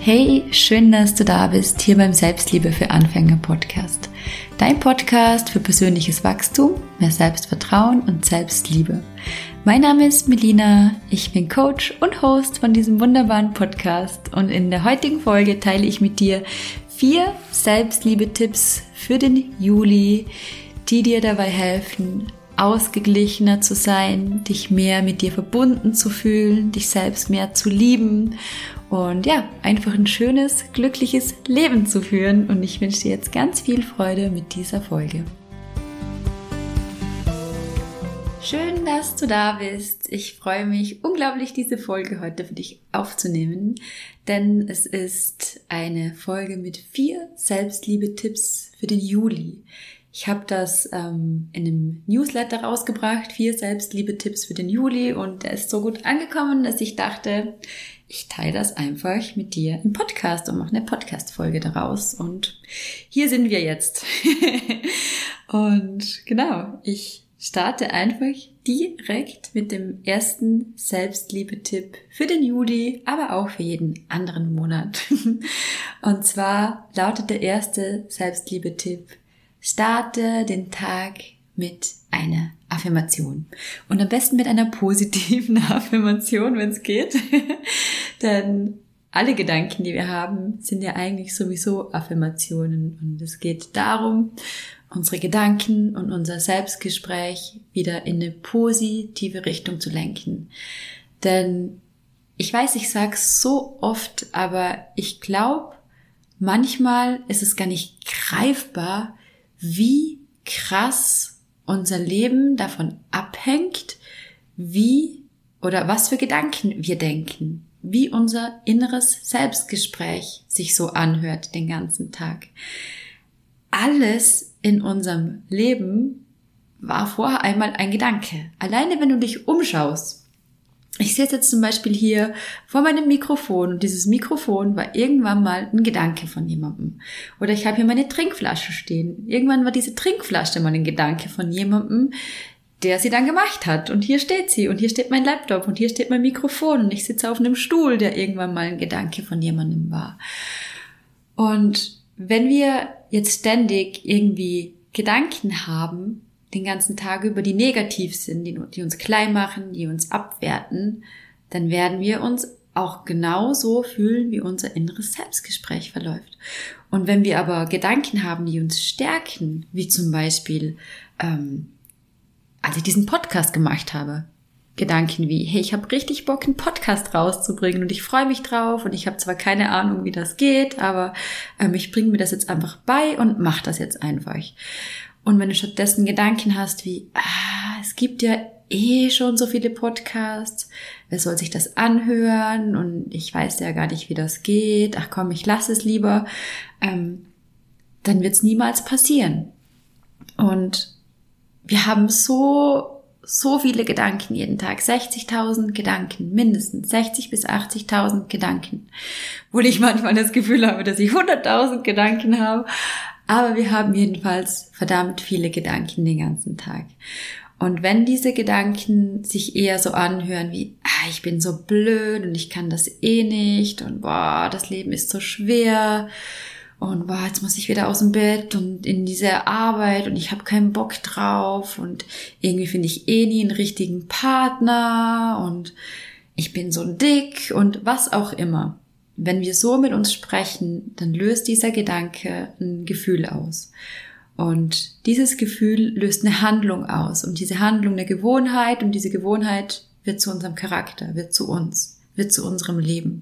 Hey, schön, dass du da bist, hier beim Selbstliebe für Anfänger Podcast. Dein Podcast für persönliches Wachstum, mehr Selbstvertrauen und Selbstliebe. Mein Name ist Melina, ich bin Coach und Host von diesem wunderbaren Podcast und in der heutigen Folge teile ich mit dir 4 Selbstliebe-Tipps für den Juli, die dir dabei helfen, ausgeglichener zu sein, dich mehr mit dir verbunden zu fühlen, dich selbst mehr zu lieben und ja, einfach ein schönes, glückliches Leben zu führen. Und ich wünsche dir jetzt ganz viel Freude mit dieser Folge. Schön, dass du da bist. Ich freue mich unglaublich, diese Folge heute für dich aufzunehmen, denn es ist eine Folge mit 4 Selbstliebe-Tipps für den Juli. Ich habe das in einem Newsletter rausgebracht, 4 Selbstliebe-Tipps für den Juli, und der ist so gut angekommen, dass ich dachte, ich teile das einfach mit dir im Podcast und mache eine Podcast-Folge daraus. Und hier sind wir jetzt. Und genau, ich starte einfach direkt mit dem ersten Selbstliebe-Tipp für den Juli, aber auch für jeden anderen Monat. Und zwar lautet der erste Selbstliebe-Tipp: Starte den Tag mit einer Affirmation. Und am besten mit einer positiven Affirmation, wenn es geht. Denn alle Gedanken, die wir haben, sind ja eigentlich sowieso Affirmationen. Und es geht darum, unsere Gedanken und unser Selbstgespräch wieder in eine positive Richtung zu lenken. Denn ich weiß, ich sage es so oft, aber ich glaube, manchmal ist es gar nicht greifbar, wie krass unser Leben davon abhängt, wie oder was für Gedanken wir denken, wie unser inneres Selbstgespräch sich so anhört den ganzen Tag. Alles in unserem Leben war vorher einmal ein Gedanke. Alleine wenn du dich umschaust. Ich sitze jetzt zum Beispiel hier vor meinem Mikrofon und dieses Mikrofon war irgendwann mal ein Gedanke von jemandem. Oder ich habe hier meine Trinkflasche stehen. Irgendwann war diese Trinkflasche mal ein Gedanke von jemandem, der sie dann gemacht hat. Und hier steht sie und hier steht mein Laptop und hier steht mein Mikrofon und ich sitze auf einem Stuhl, der irgendwann mal ein Gedanke von jemandem war. Und wenn wir jetzt ständig irgendwie Gedanken haben, den ganzen Tag über, die negativ sind, die uns klein machen, die uns abwerten, dann werden wir uns auch genauso fühlen, wie unser inneres Selbstgespräch verläuft. Und wenn wir aber Gedanken haben, die uns stärken, wie zum Beispiel, als ich diesen Podcast gemacht habe, Gedanken wie, hey, ich habe richtig Bock, einen Podcast rauszubringen und ich freue mich drauf und ich habe zwar keine Ahnung, wie das geht, aber ich bringe mir das jetzt einfach bei und mache das jetzt einfach. Und wenn du stattdessen Gedanken hast wie, es gibt ja schon so viele Podcasts, wer soll sich das anhören und ich weiß ja gar nicht, wie das geht, ach komm, ich lasse es lieber, dann wird es niemals passieren. Und wir haben so viele Gedanken jeden Tag, 60.000 Gedanken, mindestens 60.000 bis 80.000 Gedanken, wo ich manchmal das Gefühl habe, dass ich 100.000 Gedanken habe. Aber wir haben jedenfalls verdammt viele Gedanken den ganzen Tag. Und wenn diese Gedanken sich eher so anhören wie, ich bin so blöd und ich kann das eh nicht und das Leben ist so schwer und jetzt muss ich wieder aus dem Bett und in diese Arbeit und ich habe keinen Bock drauf und irgendwie finde ich eh nie einen richtigen Partner und ich bin so dick und was auch immer. Wenn wir so mit uns sprechen, dann löst dieser Gedanke ein Gefühl aus. Und dieses Gefühl löst eine Handlung aus. Und diese Handlung eine Gewohnheit. Und diese Gewohnheit wird zu unserem Charakter, wird zu uns, wird zu unserem Leben.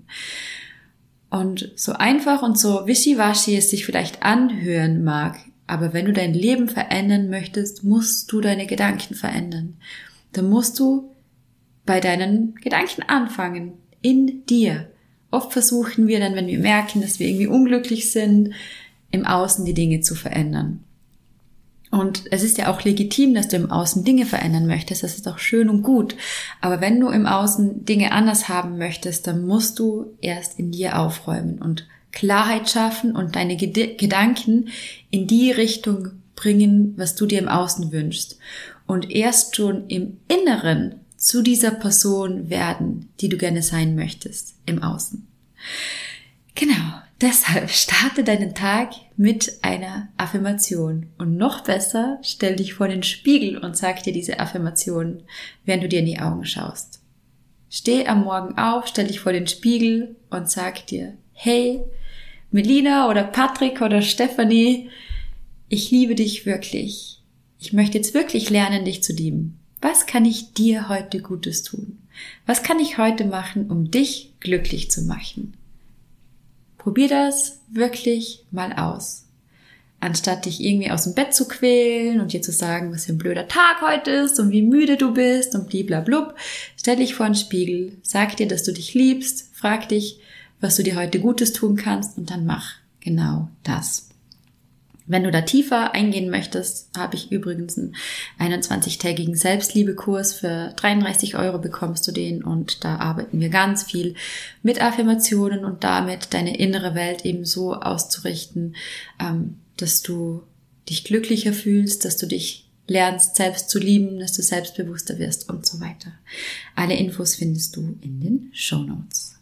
Und so einfach und so wischiwaschi es sich vielleicht anhören mag, aber wenn du dein Leben verändern möchtest, musst du deine Gedanken verändern. Dann musst du bei deinen Gedanken anfangen, in dir. Oft versuchen wir dann, wenn wir merken, dass wir irgendwie unglücklich sind, im Außen die Dinge zu verändern. Und es ist ja auch legitim, dass du im Außen Dinge verändern möchtest. Das ist auch schön und gut. Aber wenn du im Außen Dinge anders haben möchtest, dann musst du erst in dir aufräumen und Klarheit schaffen und deine Gedanken in die Richtung bringen, was du dir im Außen wünschst. Und erst schon im Inneren zu dieser Person werden, die du gerne sein möchtest im Außen. Genau, deshalb starte deinen Tag mit einer Affirmation. Und noch besser, stell dich vor den Spiegel und sag dir diese Affirmation, während du dir in die Augen schaust. Steh am Morgen auf, stell dich vor den Spiegel und sag dir, hey, Melina oder Patrick oder Stefanie, ich liebe dich wirklich. Ich möchte jetzt wirklich lernen, dich zu lieben. Was kann ich dir heute Gutes tun? Was kann ich heute machen, um dich glücklich zu machen? Probier das wirklich mal aus. Anstatt dich irgendwie aus dem Bett zu quälen und dir zu sagen, was für ein blöder Tag heute ist und wie müde du bist und bliblablub, stell dich vor den Spiegel, sag dir, dass du dich liebst, frag dich, was du dir heute Gutes tun kannst und dann mach genau das. Wenn du da tiefer eingehen möchtest, habe ich übrigens einen 21-tägigen Selbstliebekurs für 33 € bekommst du den und da arbeiten wir ganz viel mit Affirmationen und damit deine innere Welt eben so auszurichten, dass du dich glücklicher fühlst, dass du dich lernst selbst zu lieben, dass du selbstbewusster wirst und so weiter. Alle Infos findest du in den Shownotes.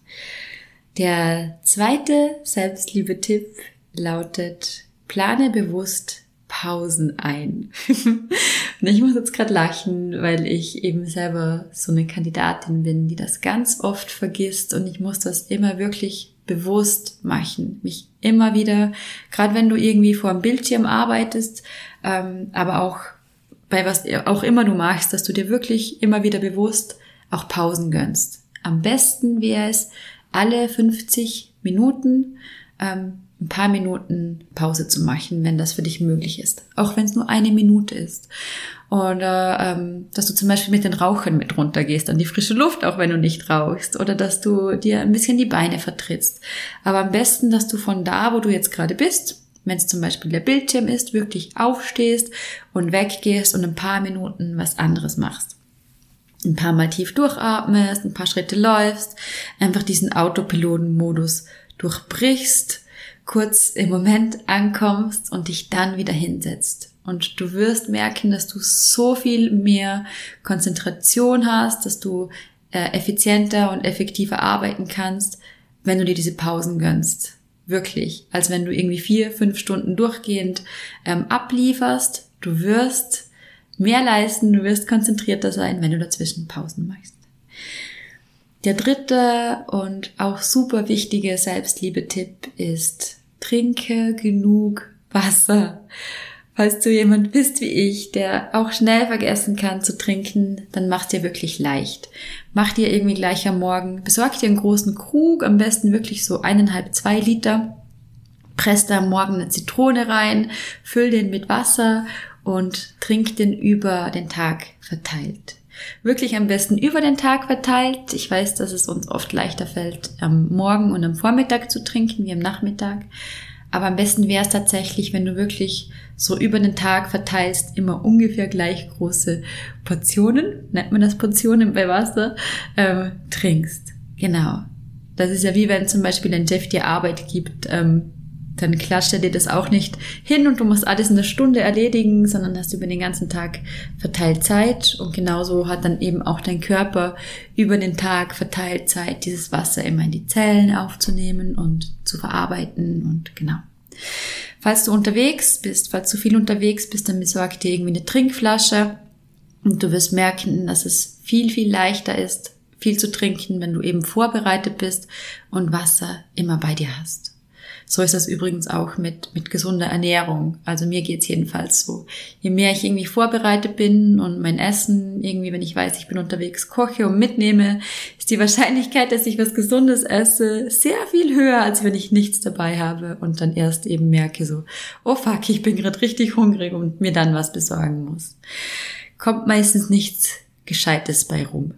Der zweite Selbstliebe-Tipp lautet: Plane bewusst Pausen ein. Und ich muss jetzt gerade lachen, weil ich eben selber so eine Kandidatin bin, die das ganz oft vergisst und ich muss das immer wirklich bewusst machen. Mich immer wieder, gerade wenn du irgendwie vor dem Bildschirm arbeitest, aber auch bei was auch immer du machst, dass du dir wirklich immer wieder bewusst auch Pausen gönnst. Am besten wäre es, alle 50 Minuten ein paar Minuten Pause zu machen, wenn das für dich möglich ist. Auch wenn es nur 1 Minute ist. Oder dass du zum Beispiel mit den Rauchern mit runtergehst an die frische Luft, auch wenn du nicht rauchst. Oder dass du dir ein bisschen die Beine vertrittst. Aber am besten, dass du von da, wo du jetzt gerade bist, wenn es zum Beispiel der Bildschirm ist, wirklich aufstehst und weggehst und ein paar Minuten was anderes machst. Ein paar Mal tief durchatmest, ein paar Schritte läufst, einfach diesen Autopiloten-Modus durchbrichst, kurz im Moment ankommst und dich dann wieder hinsetzt. Und du wirst merken, dass du so viel mehr Konzentration hast, dass du effizienter und effektiver arbeiten kannst, wenn du dir diese Pausen gönnst. Wirklich. Als wenn du irgendwie 4-5 Stunden durchgehend ablieferst. Du wirst mehr leisten, du wirst konzentrierter sein, wenn du dazwischen Pausen machst. Der dritte und auch super wichtige Selbstliebe-Tipp ist: Trinke genug Wasser. Falls du jemand bist wie ich, der auch schnell vergessen kann zu trinken, dann mach's dir wirklich leicht. Mach dir irgendwie gleich am Morgen, besorg dir einen großen Krug, am besten wirklich so 1,5-2 Liter, press da am Morgen eine Zitrone rein, füll den mit Wasser und trink den über den Tag verteilt. Wirklich am besten über den Tag verteilt. Ich weiß, dass es uns oft leichter fällt, am Morgen und am Vormittag zu trinken, wie am Nachmittag. Aber am besten wäre es tatsächlich, wenn du wirklich so über den Tag verteilst, immer ungefähr gleich große Portionen, nennt man das Portionen bei Wasser, trinkst. Genau. Das ist ja wie wenn zum Beispiel ein Chef dir Arbeit gibt, dann klatscht er dir das auch nicht hin und du musst alles in einer Stunde erledigen, sondern hast über den ganzen Tag verteilt Zeit und genauso hat dann eben auch dein Körper über den Tag verteilt Zeit, dieses Wasser immer in die Zellen aufzunehmen und zu verarbeiten und genau. Falls du unterwegs bist, falls du viel unterwegs bist, dann besorg dir irgendwie eine Trinkflasche und du wirst merken, dass es viel, viel leichter ist, viel zu trinken, wenn du eben vorbereitet bist und Wasser immer bei dir hast. So ist das übrigens auch mit gesunder Ernährung. Also mir geht's jedenfalls so. Je mehr ich irgendwie vorbereitet bin und mein Essen irgendwie, wenn ich weiß, ich bin unterwegs, koche und mitnehme, ist die Wahrscheinlichkeit, dass ich was Gesundes esse, sehr viel höher, als wenn ich nichts dabei habe und dann erst eben merke so, oh fuck, ich bin gerade richtig hungrig und mir dann was besorgen muss. Kommt meistens nichts Gescheites bei rum.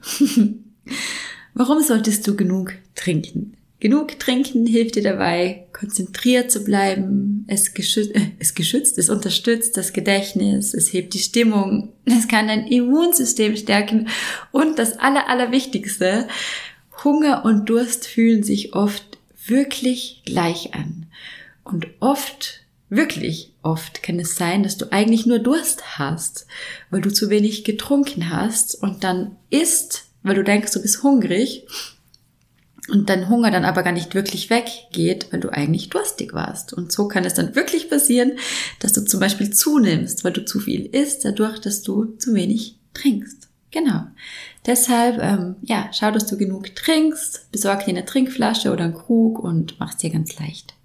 Warum solltest du genug trinken? Genug trinken hilft dir dabei, konzentriert zu bleiben, es unterstützt das Gedächtnis, es hebt die Stimmung, es kann dein Immunsystem stärken und das Allerwichtigste, Hunger und Durst fühlen sich oft wirklich gleich an. Und wirklich oft kann es sein, dass du eigentlich nur Durst hast, weil du zu wenig getrunken hast und dann isst, weil du denkst, du bist hungrig. und dein Hunger dann aber gar nicht wirklich weggeht, weil du eigentlich durstig warst. Und so kann es dann wirklich passieren, dass du zum Beispiel zunimmst, weil du zu viel isst, dadurch, dass du zu wenig trinkst. Genau. Deshalb, schau, dass du genug trinkst, besorg dir eine Trinkflasche oder einen Krug und mach's dir ganz leicht.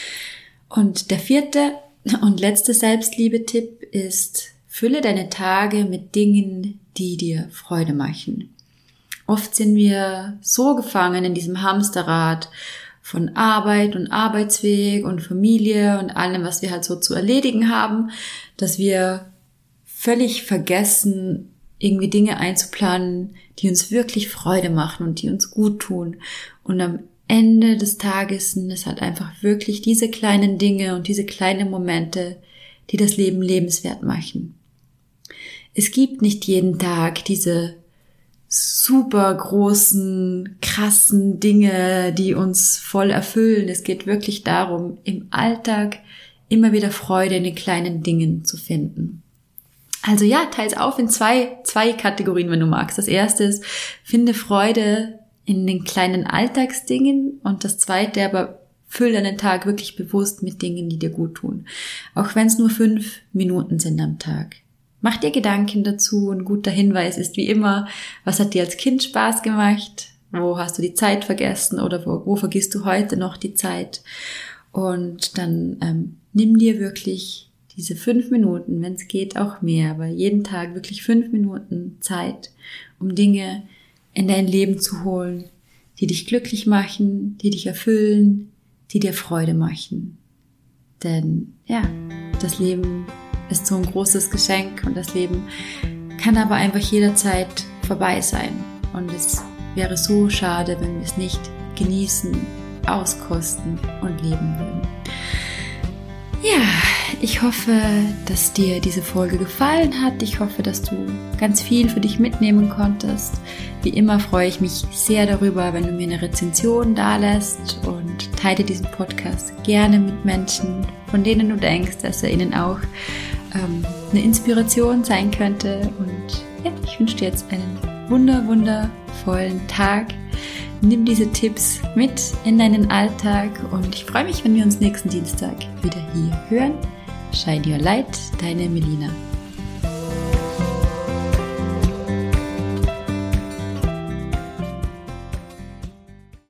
Und der 4. und letzte Selbstliebe-Tipp ist, fülle deine Tage mit Dingen, die dir Freude machen. Oft sind wir so gefangen in diesem Hamsterrad von Arbeit und Arbeitsweg und Familie und allem, was wir halt so zu erledigen haben, dass wir völlig vergessen, irgendwie Dinge einzuplanen, die uns wirklich Freude machen und die uns gut tun. Und am Ende des Tages sind es halt einfach wirklich diese kleinen Dinge und diese kleinen Momente, die das Leben lebenswert machen. Es gibt nicht jeden Tag diese super großen, krassen Dinge, die uns voll erfüllen. Es geht wirklich darum, im Alltag immer wieder Freude in den kleinen Dingen zu finden. Also ja, teils auf in zwei Kategorien, wenn du magst. Das erste ist, finde Freude in den kleinen Alltagsdingen und das zweite aber, füll deinen Tag wirklich bewusst mit Dingen, die dir gut tun. Auch wenn es nur 5 Minuten sind am Tag. Mach dir Gedanken dazu. Ein guter Hinweis ist wie immer, was hat dir als Kind Spaß gemacht? Wo hast du die Zeit vergessen oder wo vergisst du heute noch die Zeit? Und dann nimm dir wirklich diese 5 Minuten, wenn es geht auch mehr, aber jeden Tag wirklich 5 Minuten Zeit, um Dinge in dein Leben zu holen, die dich glücklich machen, die dich erfüllen, die dir Freude machen. Denn ja, das Leben ist so ein großes Geschenk und das Leben kann aber einfach jederzeit vorbei sein. Und es wäre so schade, wenn wir es nicht genießen, auskosten und leben würden. Ja, ich hoffe, dass dir diese Folge gefallen hat. Ich hoffe, dass du ganz viel für dich mitnehmen konntest. Wie immer freue ich mich sehr darüber, wenn du mir eine Rezension dalässt und teile diesen Podcast gerne mit Menschen, von denen du denkst, dass er ihnen auch eine Inspiration sein könnte. Und ja, ich wünsche dir jetzt einen wundervollen Tag. Nimm diese Tipps mit in deinen Alltag und ich freue mich, wenn wir uns nächsten Dienstag wieder hier hören. Shine Your Light, deine Melina.